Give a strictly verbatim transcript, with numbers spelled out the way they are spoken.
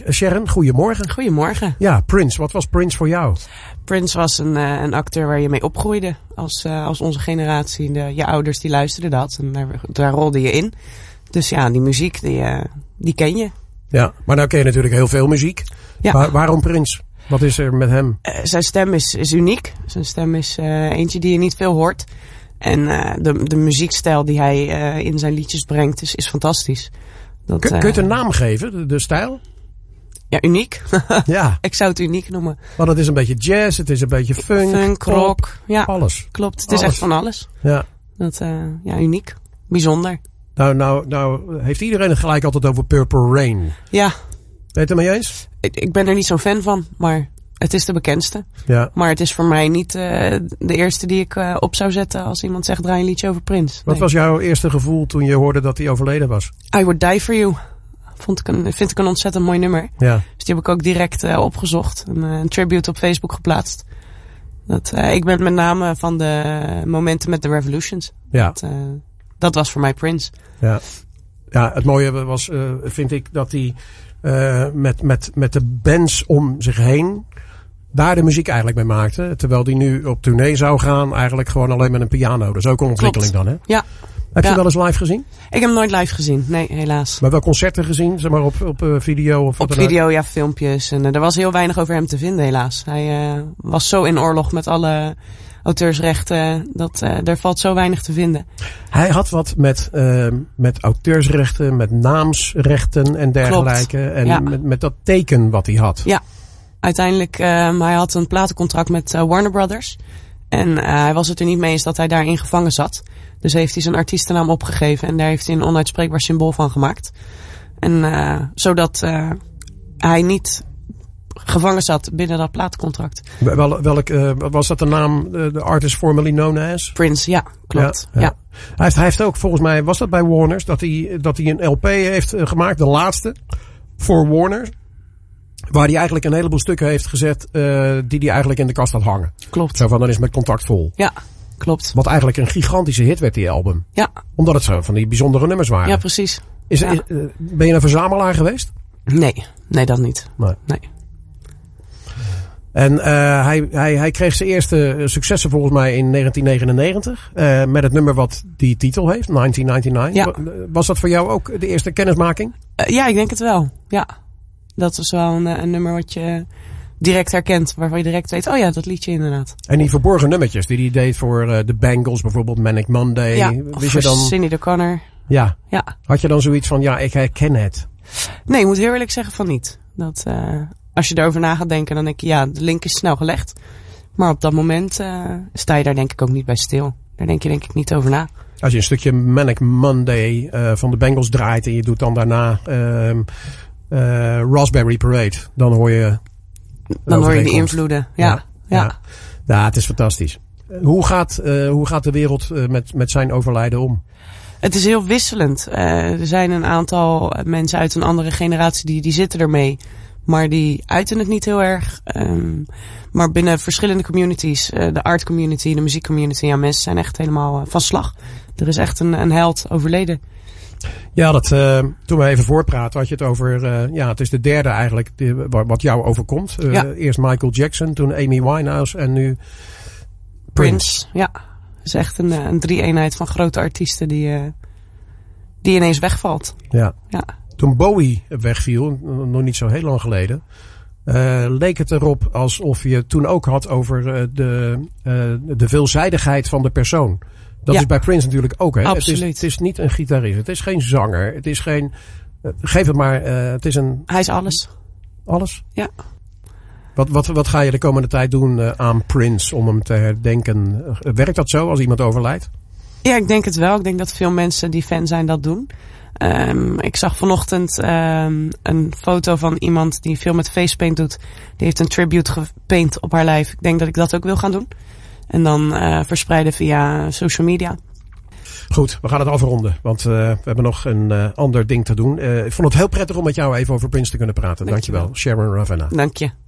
Sharon, goedemorgen. Goedemorgen. Ja, Prince. Wat was Prince voor jou? Prince was een, uh, een acteur waar je mee opgroeide. Als, uh, als onze generatie. De, je ouders die luisterden dat. En daar, daar rolde je in. Dus ja, die muziek, die, uh, die ken je. Ja, maar nou ken je natuurlijk heel veel muziek. Ja. Waar, waarom Prince? Wat is er met hem? Uh, zijn stem is, is uniek. Zijn stem is uh, eentje die je niet veel hoort. En uh, de, de muziekstijl die hij uh, in zijn liedjes brengt is, is fantastisch. Dat, kun, uh, kun je het een naam geven, de, de stijl? Ja, uniek. Ja. Ik zou het uniek noemen. Want het is een beetje jazz, het is een beetje funk, Funk, pop, rock. Ja, alles. Klopt, het alles. is echt van alles. Ja. Dat, uh, ja, uniek. Bijzonder. Nou, nou, nou heeft iedereen het gelijk altijd over Purple Rain. Ja. Ben je het ermee eens? Ik, ik ben er niet zo'n fan van, maar het is de bekendste. Ja. Maar het is voor mij niet uh, de eerste die ik uh, op zou zetten als iemand zegt draai een liedje over Prince. Wat Nee. was jouw eerste gevoel toen je hoorde dat hij overleden was? I Would Die For You. Vond ik een, vind ik een ontzettend mooi nummer. Ja. Dus die heb ik ook direct uh, opgezocht. Een, uh, een tribute op Facebook geplaatst. Dat, uh, ik ben met name van de momenten met de Revolutions. Ja. Dat, uh, dat was voor mij Prince. Ja. Ja, het mooie was, uh, vind ik, dat hij uh, met, met, met de bands om zich heen daar de muziek eigenlijk mee maakte. Terwijl hij nu op tournee zou gaan, eigenlijk gewoon alleen met een piano. Dat is ook een ontwikkeling Klopt. dan, hè? Ja. Heb je ja. wel eens live gezien? Ik heb hem nooit live gezien. Nee, helaas. Maar wel concerten gezien, zeg maar op, op uh, video of wat Op dan ook? video, ja, filmpjes. En uh, er was heel weinig over hem te vinden, helaas. Hij uh, was zo in oorlog met alle auteursrechten. Dat uh, er valt zo weinig te vinden. Hij had wat met, uh, met auteursrechten, met naamsrechten en dergelijke. Klopt. En Ja. met, met dat teken wat hij had. Ja, uiteindelijk, uh, hij had een platencontract met uh, Warner Brothers. En uh, hij was het er niet mee eens dat hij daarin gevangen zat. Dus heeft hij zijn artiestennaam opgegeven. En daar heeft hij een onuitspreekbaar symbool van gemaakt. En uh, zodat uh, hij niet gevangen zat binnen dat platencontract. Wel, welk, uh, was dat de naam, uh, de artist formerly known as? Prince, ja, klopt. Ja, Ja, ja. ja. Hij, heeft, hij heeft ook, volgens mij was dat bij Warner's, dat hij, dat hij een L P heeft uh, gemaakt, de laatste, voor Warner. Waar hij eigenlijk een heleboel stukken heeft gezet uh, die hij eigenlijk in de kast had hangen. Klopt. Zo van, dan is mijn contact vol. Ja, klopt. Wat eigenlijk een gigantische hit werd, die album. Ja, Omdat het zo van die bijzondere nummers waren. ja precies. Is, Ja. is, uh, ben je een verzamelaar geweest? Nee, nee dat niet. Nee. Nee. En uh, hij, hij, hij kreeg zijn eerste successen volgens mij in negentien negenennegentig. Uh, met het nummer wat die titel heeft, negentien negenennegentig. Ja. Was dat voor jou ook de eerste kennismaking? Uh, ja, ik denk het wel. Ja. Dat is wel een, een nummer wat je direct herkent. Waarvan je direct weet, oh ja, dat liedje inderdaad. En die verborgen nummertjes die hij deed voor uh, de Bangles, bijvoorbeeld Manic Monday. Ja, Wist of je voor dan, Sinead O'Connor. ja. Ja. Had je dan zoiets van, ja, ik herken het? Nee, ik moet heel eerlijk zeggen van niet. Dat, uh, als je erover na gaat denken, dan denk je, ja, de link is snel gelegd. Maar op dat moment uh, sta je daar denk ik ook niet bij stil. Daar denk je denk ik niet over na. Als je een stukje Manic Monday uh, van de Bangles draait en je doet dan daarna uh, uh, Raspberry Parade, dan hoor je... Dan hoor je die invloeden. Ja, ja. ja. ja. ja het is fantastisch. Hoe gaat, uh, hoe gaat de wereld uh, met, met zijn overlijden om? Het is heel wisselend. Uh, er zijn een aantal mensen uit een andere generatie die, die zitten ermee. Maar die uiten het niet heel erg. Um, maar binnen verschillende communities, uh, de art community, de muziek community, ja, mensen zijn echt helemaal uh, van slag. Er is echt een, een held overleden. Ja, dat, uh, toen we even voortpraten had je het over, uh, ja, het is de derde eigenlijk die, wat jou overkomt. Uh, Ja. Eerst Michael Jackson, toen Amy Winehouse en nu Prince. Prince, ja. Het is echt een, een drie-eenheid van grote artiesten die, uh, die ineens wegvalt. Ja. Ja. Toen Bowie wegviel, nog niet zo heel lang geleden, uh, leek het erop alsof je het toen ook had over uh, de, uh, de veelzijdigheid van de persoon. Dat Ja. is bij Prince natuurlijk ook. Hè? Absoluut. Het is, het is niet een gitarist, het is geen zanger, het is geen... Uh, geef het maar, uh, het is een... Hij is alles. Alles? Ja. Wat, wat, wat ga je de komende tijd doen uh, aan Prince om hem te herdenken? Uh, werkt dat zo als iemand overlijdt? Ja, ik denk het wel. Ik denk dat veel mensen die fan zijn dat doen. Um, ik zag vanochtend um, een foto van iemand die veel met facepaint doet. Die heeft een tribute gepaint op haar lijf. Ik denk dat ik dat ook wil gaan doen. En dan uh, verspreiden via social media. Goed, we gaan het afronden. Want uh, we hebben nog een uh, ander ding te doen. Uh, ik vond het heel prettig om met jou even over Prince te kunnen praten. Dankjewel, Dankjewel. Sharon Ravenna. Dank je.